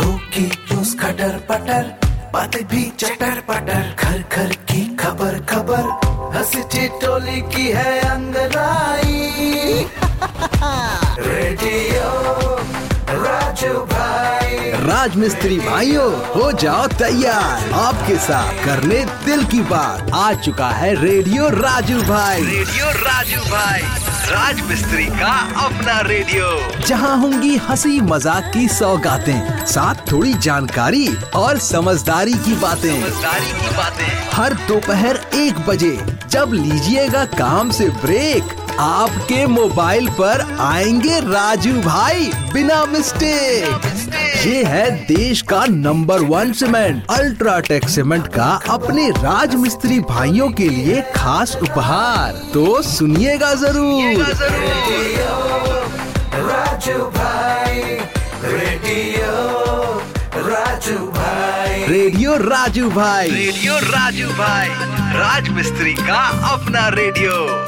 होगी न्यूज़ खटर पटर, बातें भी चटर पटर, घर घर की खबर खबर, हंसी ठिठोली की है अंगड़ाई। रेडियो राजू भाई। राज मिस्त्री भाइयों हो जाओ तैयार, आपके साथ करने दिल की बात आ चुका है रेडियो राजू भाई। रेडियो राजू भाई, राज मिस्त्री का अपना रेडियो, जहां होंगी हंसी मजाक की सौगातें, साथ थोड़ी जानकारी और समझदारी की बातें। हर दोपहर 1 बजे जब लीजिएगा काम से ब्रेक, आपके मोबाइल पर आएंगे राजू भाई बिना मिस्टेक। ये है देश का नंबर 1 सीमेंट, अल्ट्राटेक सीमेंट का अपने राज मिस्त्री भाइयों के लिए खास उपहार, तो सुनिएगा जरूर। रेडियो राजू भाई, रेडियो राजू भाई, रेडियो राजू भाई, रेडियो राजू भाई, राज मिस्त्री का अपना रेडियो।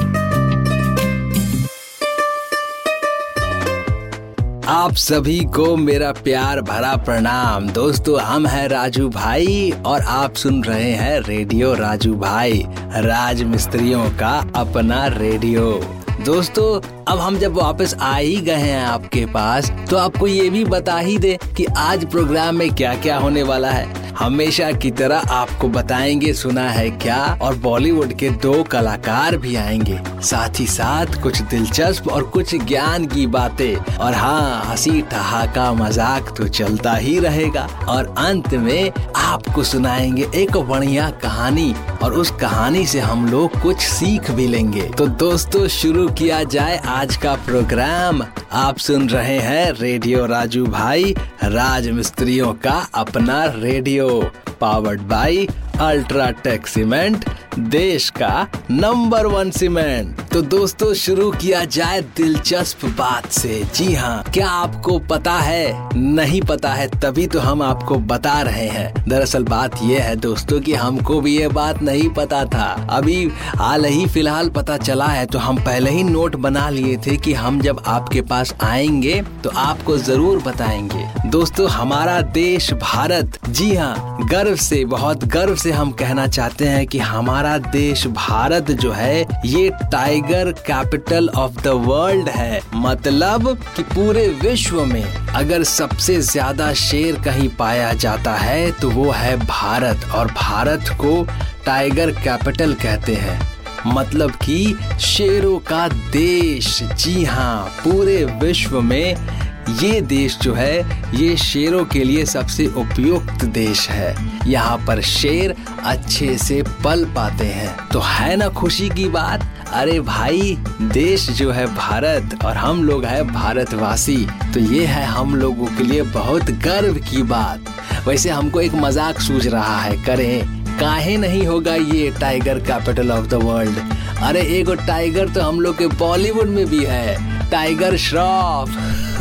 आप सभी को मेरा प्यार भरा प्रणाम। दोस्तों, हम हैं राजू भाई और आप सुन रहे हैं रेडियो राजू भाई, राज मिस्त्रियों का अपना रेडियो। दोस्तों, अब हम जब वापस आ ही गए हैं आपके पास, तो आपको ये भी बता ही दे कि आज प्रोग्राम में क्या क्या होने वाला है। हमेशा की तरह आपको बताएंगे सुना है क्या, और बॉलीवुड के 2 कलाकार भी आएंगे, साथ ही साथ कुछ दिलचस्प और कुछ ज्ञान की बातें, और हाँ, हंसी ठहाका मजाक तो चलता ही रहेगा। और अंत में आपको सुनाएंगे एक बढ़िया कहानी, और उस कहानी से हम लोग कुछ सीख भी लेंगे। तो दोस्तों, शुरू किया जाए आज का प्रोग्राम। आप सुन रहे हैं रेडियो राजू भाई, राज मिस्त्रियों का अपना radio, powered by UltraTech cement, देश का नंबर 1 सीमेंट। तो दोस्तों, शुरू किया जाए दिलचस्प बात से। जी हाँ, क्या आपको पता है? नहीं पता है तभी तो हम आपको बता रहे हैं। दरअसल बात ये है दोस्तों कि हमको भी ये बात नहीं पता था, अभी हाल ही फिलहाल पता चला है। तो हम पहले ही नोट बना लिए थे कि हम जब आपके पास आएंगे तो आपको जरूर बताएंगे। दोस्तों, हमारा देश भारत, जी हाँ, गर्व से, बहुत गर्व से हम कहना चाहते हैं कि हमारा देश भारत जो है ये tiger capital of the world है। मतलब कि पूरे विश्व में अगर सबसे ज्यादा शेर कहीं पाया जाता है तो वो है भारत, और भारत को टाइगर कैपिटल कहते हैं। मतलब कि शेरों का देश। जी हाँ, पूरे विश्व में ये देश जो है ये शेरों के लिए सबसे उपयुक्त देश है। यहाँ पर शेर अच्छे से पल पाते हैं। तो है ना खुशी की बात? अरे भाई, देश जो है भारत और हम लोग हैं भारतवासी, तो ये है हम लोगों के लिए बहुत गर्व की बात। वैसे हमको एक मजाक सूझ रहा है, करें काहे नहीं होगा ये tiger capital of the world. अरे एगो टाइगर तो हम लोग के बॉलीवुड में भी है, टाइगर श्रॉफ।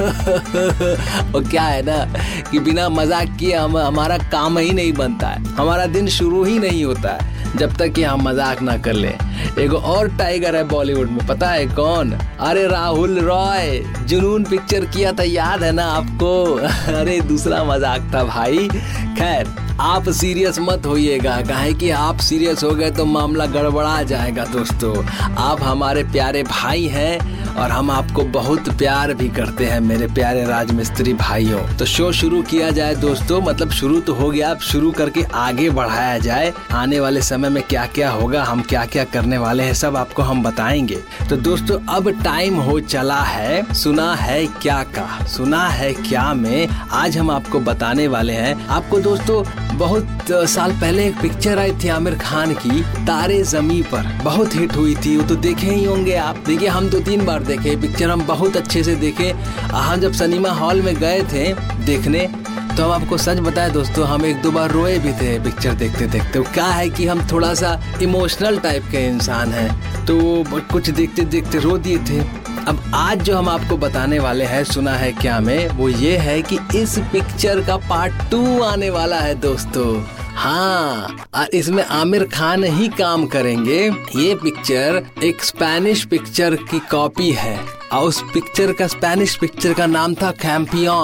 और क्या है ना कि बिना मजाक किए हमारा काम ही नहीं बनता है, हमारा दिन शुरू ही नहीं होता है जब तक कि हम मजाक ना कर ले। एगो और टाइगर है बॉलीवुड में, पता है कौन? अरे राहुल रॉय, जुनून पिक्चर किया था, याद है ना आपको? अरे दूसरा मजाक था भाई। खैर, आप सीरियस मत होइएगा, काहे कि आप सीरियस हो गए तो मामला गड़बड़ा जाएगा। दोस्तों, आप हमारे प्यारे भाई हैं और हम आपको बहुत प्यार भी करते हैं, मेरे प्यारे राजमिस्त्री भाइयों। तो शो शुरू किया जाए दोस्तों, मतलब शुरू तो हो गया, अब शुरू करके आगे बढ़ाया जाए। आने वाले समय में क्या क्या होगा, हम क्या क्या करने वाले हैं, सब आपको हम बताएंगे। तो दोस्तों, अब टाइम हो चला है सुना है क्या का। सुना है क्या में आज हम आपको बताने वाले हैं। आपको दोस्तों बहुत साल पहले एक पिक्चर आई थी आमिर खान की, तारे ज़मीं पर, बहुत हिट हुई थी, वो तो देखे ही होंगे आप। देखिए, हम 2-3 बार देखे पिक्चर, हम बहुत अच्छे से देखे। हम जब सिनेमा हॉल में गए थे देखने, तो हम आपको सच बताए दोस्तों, हम 1-2 बार रोए भी थे पिक्चर देखते देखते। वो क्या है कि हम थोड़ा सा इमोशनल टाइप के इंसान हैं, तो कुछ देखते देखते रो दिए थे। अब आज जो हम आपको बताने वाले हैं सुना है क्या में, वो ये है कि इस पिक्चर का पार्ट 2 आने वाला है दोस्तों। हाँ, और इसमें आमिर खान ही काम करेंगे। ये पिक्चर एक स्पेनिश पिक्चर की कॉपी है, और उस पिक्चर का, स्पेनिश पिक्चर का नाम था कैंपियन।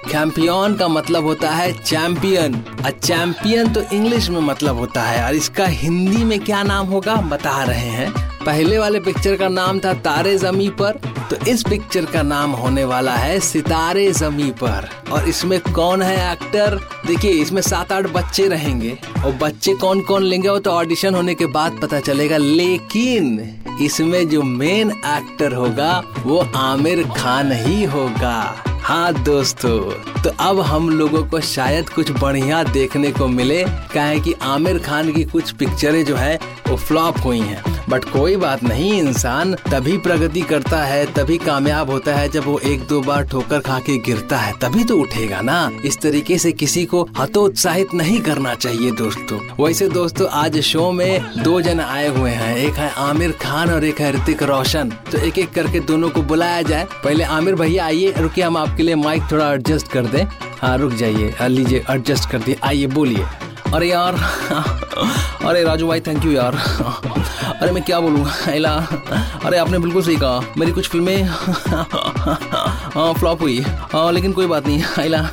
कैंपियन का मतलब होता है चैंपियन। चैंपियन तो इंग्लिश में मतलब होता है, और इसका हिंदी में क्या नाम होगा बता रहे हैं। पहले वाले पिक्चर का नाम था तारे ज़मीं पर, तो इस पिक्चर का नाम होने वाला है सितारे ज़मीं पर। और इसमें कौन है एक्टर? देखिए, इसमें 7-8 बच्चे रहेंगे, और बच्चे कौन कौन लेंगे वो तो ऑडिशन होने के बाद पता चलेगा। लेकिन इसमें जो मेन एक्टर होगा वो आमिर खान ही होगा। हाँ दोस्तों, तो अब हम लोगों को शायद कुछ बढ़िया देखने को मिले, काहे कि आमिर खान की कुछ पिक्चरें जो है वो फ्लॉप हुई हैं। बट कोई बात नहीं, इंसान तभी प्रगति करता है, तभी कामयाब होता है जब वो 1-2 बार ठोकर खा के गिरता है, तभी तो उठेगा ना। इस तरीके से किसी को हतोत्साहित नहीं करना चाहिए दोस्तों। वैसे दोस्तों, आज शो में 2 जन आए हुए हैं, एक है आमिर खान और एक है ऋतिक रोशन। तो एक एक करके दोनों को बुलाया जाए। पहले आमिर भैया आइए, रुकिए, हम आपके लिए माइक थोड़ा एडजस्ट कर दें। हाँ रुक जाइए, लीजिए एडजस्ट कर दिए, आइए बोलिए। अरे यार अरे राजू भाई थैंक यू यार। अरे मैं क्या बोलूँ एला, अरे आपने बिल्कुल सही कहा, मेरी कुछ फिल्में फ्लॉप हुई, लेकिन कोई बात नहीं एला।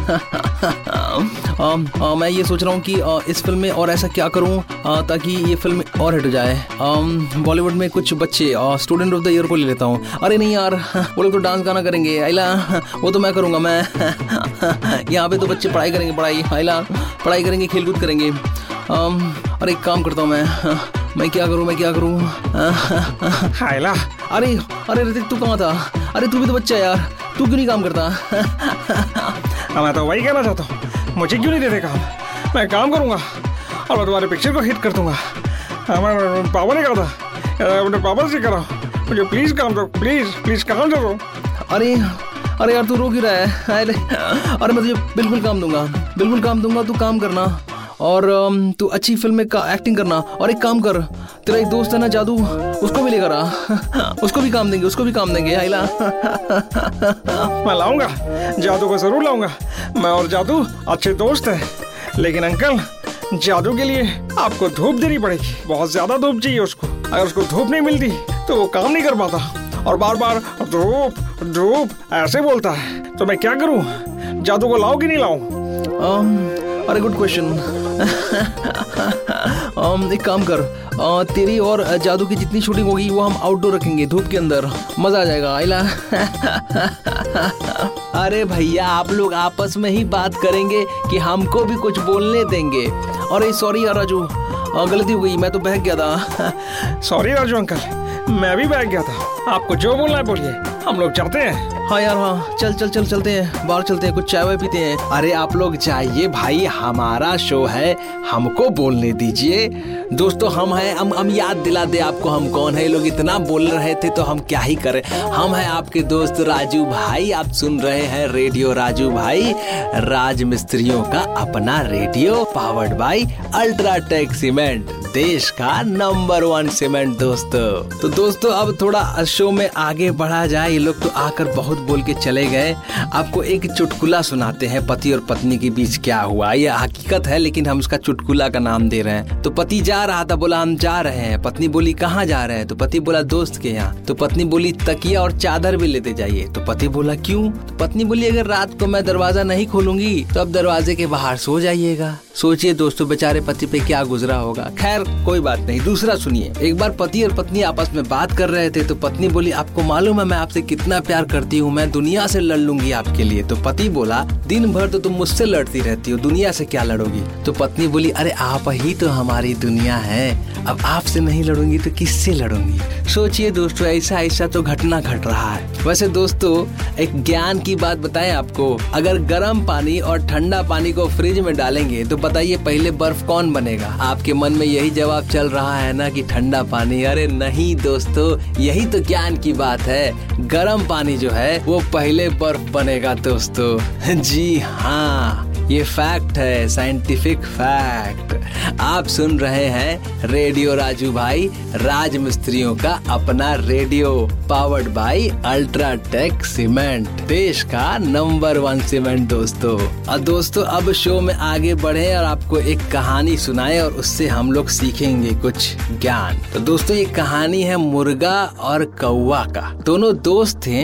मैं ये सोच रहा हूँ कि इस फिल्म में और ऐसा क्या करूँ ताकि ये फिल्म और हिट हो जाए। बॉलीवुड में कुछ बच्चे स्टूडेंट ऑफ द ईयर को ले लेता हूँ। अरे नहीं यार, वो लोग तो डांस गाना करेंगे आइला, वो तो मैं करूँगा। मैं यहाँ पे तो बच्चे पढ़ाई करेंगे, पढ़ाई करेंगे, खेलकूद करेंगे। अरे एक काम करता हूँ मैं क्या करूँ आइला। अरे ऋतिक तू कहाँ था? अरे तू भी तो बच्चा है यार, तू क्यों नहीं काम करता? मैं तो वही कहना चाहता हूँ, मुझे क्यों नहीं देते काम? मैं काम करूँगा और मैं तुम्हारे पिक्चर को हिट कर दूंगा। मैं पापा ने कहा था, अपने पापा से करा, मुझे प्लीज काम दो, प्लीज काम दो। अरे यार तू रो क्यों रहा है? अरे मैं तुझे बिल्कुल काम दूंगा, तू काम करना और तू अच्छी फिल्म में एक्टिंग करना। और एक काम कर, तेरा एक दोस्त है ना जादू, उसको भी लेकर आ, उसको भी काम देंगे आइला। मैं लाऊंगा, जादू को जरूर लाऊंगा। मैं और जादू अच्छे दोस्त हैं, लेकिन अंकल जादू के लिए आपको धूप देनी पड़ेगी, बहुत ज्यादा धूप चाहिए उसको। अगर उसको धूप नहीं मिलती तो वो काम नहीं कर पाता और बार बार धूप ऐसे बोलता है। तो मैं क्या करूं, जादू को लाऊं कि नहीं लाऊं? अरे गुड क्वेश्चन। एक काम कर, तेरी और जादू की जितनी शूटिंग होगी वो हम आउटडोर रखेंगे, धूप के अंदर, मजा आ जाएगा आइला। अरे भैया, आप लोग आपस में ही बात करेंगे कि हमको भी कुछ बोलने देंगे? अरे सॉरी यार राजू, गलती हो गई, मैं तो बहक गया था। सॉरी राजू अंकल, मैं भी बहक गया था। आपको जो बोलना है बोलिए, हम लोग चलते हैं। हाँ यार हाँ, चलते हैं, बाहर चलते हैं, कुछ चाय वाय पीते हैं। अरे आप लोग जाइए भाई, हमारा शो है, हमको बोलने दीजिए। दोस्तों हम याद दिला दे आपको हम कौन है। लोग इतना बोल रहे थे तो हम क्या ही करें। हम हैं आपके दोस्त राजू भाई, आप सुन रहे हैं रेडियो राजू भाई, राज मिस्त्रियों का अपना radio, powered by UltraTech cement, देश का नंबर 1 सीमेंट दोस्तों। तो दोस्तों अब थोड़ा शो में आगे बढ़ा जाए। ये लोग तो आकर बहुत बोल के चले गए। आपको एक चुटकुला सुनाते हैं, पति और पत्नी के बीच क्या हुआ। ये हकीकत है लेकिन हम उसका चुटकुला का नाम दे रहे हैं। तो पति जा रहा था, बोला हम जा रहे हैं। पत्नी बोली कहाँ जा रहे हैं? तो पति बोला दोस्त के यहाँ। तो पत्नी बोली तकिया और चादर भी लेते जाइए। तो पति बोला क्यों? तो पत्नी बोली अगर रात को मैं दरवाजा नहीं खोलूंगी तो अब दरवाजे के बाहर सो जाइएगा। सोचिए दोस्तों, बेचारे पति पे क्या गुजरा होगा। खैर कोई बात नहीं, दूसरा सुनिए। एक बार पति और पत्नी आपस में बात कर रहे थे। तो पत्नी बोली आपको मालूम है मैं आपसे कितना प्यार करती हूँ, मैं दुनिया से लड़ लूंगी आपके लिए। तो पति बोला दिन भर तो तुम मुझसे लड़ती रहती हो, दुनिया से क्या लड़ोगी? तो पत्नी बोली अरे आप ही तो हमारी दुनिया है, अब आपसे नहीं लड़ूंगी तो किससे लड़ूंगी? सोचिए दोस्तों, ऐसा तो घटना घट रहा है। वैसे दोस्तों एक ज्ञान की बात बताएं आपको, अगर गर्म पानी और ठंडा पानी को फ्रिज में डालेंगे तो बताइए पहले बर्फ कौन बनेगा? आपके मन में यही जवाब चल रहा है ना कि ठंडा पानी। अरे नहीं दोस्तों, यही तो ज्ञान की बात है, गर्म पानी जो है वो पहले बर्फ बनेगा दोस्तों। जी हाँ, ये फैक्ट है, साइंटिफिक फैक्ट। आप सुन रहे हैं रेडियो राजू भाई, राज मिस्त्रियों का अपना radio, powered by UltraTech cement, देश का नंबर 1 सीमेंट दोस्तों। और दोस्तों अब शो में आगे बढ़े और आपको एक कहानी सुनाए और उससे हम लोग सीखेंगे कुछ ज्ञान। तो दोस्तों ये कहानी है मुर्गा और कौवा का। दोनों दोस्त थे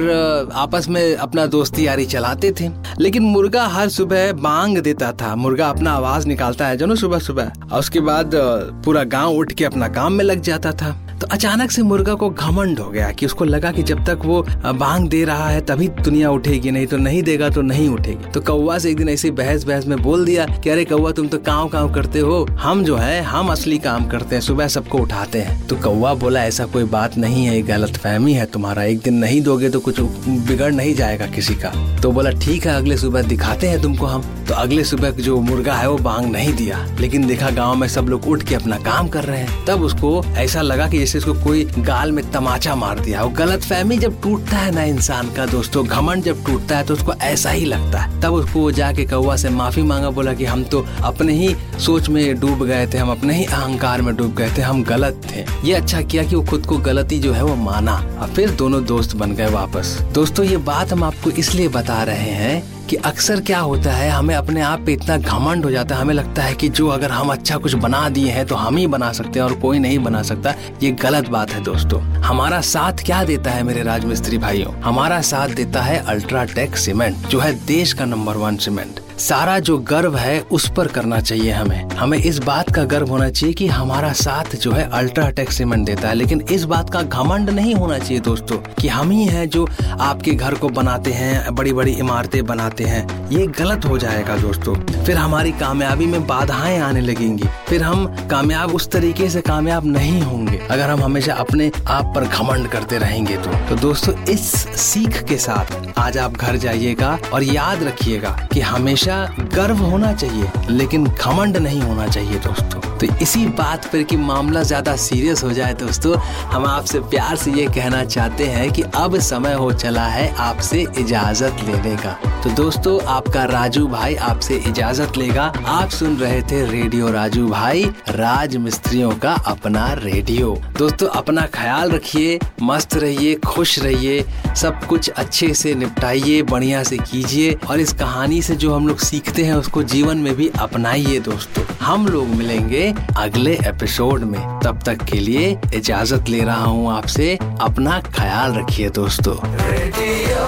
और आपस में अपना दोस्ती यारी चलाते थे, लेकिन मुर्गा हर सुबह बांग देता था। मुर्गा अपना आवाज निकालता है जो सुबह सुबह, और उसके बाद पूरा गांव उठ के अपना काम में लग जाता था। तो अचानक से मुर्गा को घमंड हो गया कि उसको लगा कि जब तक वो बांग दे रहा है तभी दुनिया उठेगी, नहीं तो नहीं देगा तो नहीं उठेगी। तो कौवा से एक दिन ऐसे बहस में बोल दिया कि अरे कौवा तुम तो काव करते हो, हम जो है हम असली काम करते हैं, सुबह सबको उठाते हैं। तो कौवा बोला ऐसा कोई बात नहीं है, गलतफहमी है तुम्हारा, एक दिन नहीं दोगे तो कुछ बिगड़ नहीं जाएगा किसी का। तो बोला ठीक है अगले सुबह दिखाते हैं तुमको हम। तो अगले सुबह जो मुर्गा है वो बांग नहीं दिया, लेकिन देखा गाँव में सब लोग उठ के अपना काम कर रहे हैं। तब उसको ऐसा लगा कि जैसे इसको कोई गाल में तमाचा मार दिया। वो गलतफहमी जब टूटता है ना इंसान का दोस्तों, घमंड जब टूटता है तो उसको ऐसा ही लगता है। तब उसको जाके कौवा से माफी मांगा, बोला कि हम तो अपने ही सोच में डूब गए थे, हम अपने ही अहंकार में डूब गए थे, हम गलत थे। ये अच्छा किया कि वो खुद को गलती जो है वो माना और फिर दोनों दोस्त बन गए वापस। दोस्तों ये बात हम आपको इसलिए बता रहे हैं कि अक्सर क्या होता है, हमें अपने आप पे इतना घमंड हो जाता है, हमें लगता है कि जो अगर हम अच्छा कुछ बना दिए हैं तो हम ही बना सकते हैं और कोई नहीं बना सकता। ये गलत बात है दोस्तों। हमारा साथ क्या देता है मेरे राजमिस्त्री भाइयों? हमारा साथ देता है अल्ट्राटेक सीमेंट, जो है देश का नंबर 1 सीमेंट। सारा जो गर्व है उस पर करना चाहिए हमें इस बात का गर्व होना चाहिए कि हमारा साथ जो है अल्ट्राटेक सीमेंट देता है। लेकिन इस बात का घमंड नहीं होना चाहिए दोस्तों कि हम ही हैं जो आपके घर को बनाते हैं, बड़ी बड़ी इमारतें बनाते हैं। ये गलत हो जाएगा दोस्तों। फिर हमारी कामयाबी में बाधाएं आने लगेंगी, फिर हम कामयाब उस तरीके से कामयाब नहीं होंगे अगर हम हमेशा अपने आप पर घमंड करते रहेंगे। तो दोस्तों इस सीख के साथ आज आप घर जाइएगा और याद रखिएगा कि हमेशा गर्व होना चाहिए लेकिन घमंड नहीं होना चाहिए दोस्तों। तो इसी बात पर कि मामला ज्यादा सीरियस हो जाए दोस्तों, हम आपसे प्यार से ये कहना चाहते हैं कि अब समय हो चला है आपसे इजाजत लेने का। तो दोस्तों आपका राजू भाई आपसे इजाजत लेगा। आप सुन रहे थे रेडियो राजू भाई, राज मिस्त्रियों का अपना रेडियो। दोस्तों अपना ख्याल रखिए, मस्त रहिए, खुश रहिए, सब कुछ अच्छे से निपटाइए, बढ़िया से कीजिए और इस कहानी से जो हम लोग सीखते हैं उसको जीवन में भी अपनाइए दोस्तों। हम लोग मिलेंगे अगले एपिसोड में, तब तक के लिए इजाजत ले रहा हूँ आपसे। अपना ख्याल रखिए दोस्तों। रेडियो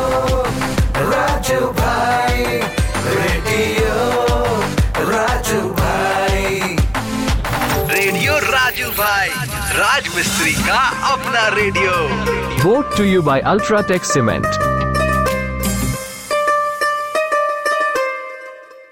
राजू भाई, रेडियो राजू भाई, रेडियो राजू भाई, राज मिस्त्री का अपना radio. Brought to you by Ultratech Cement.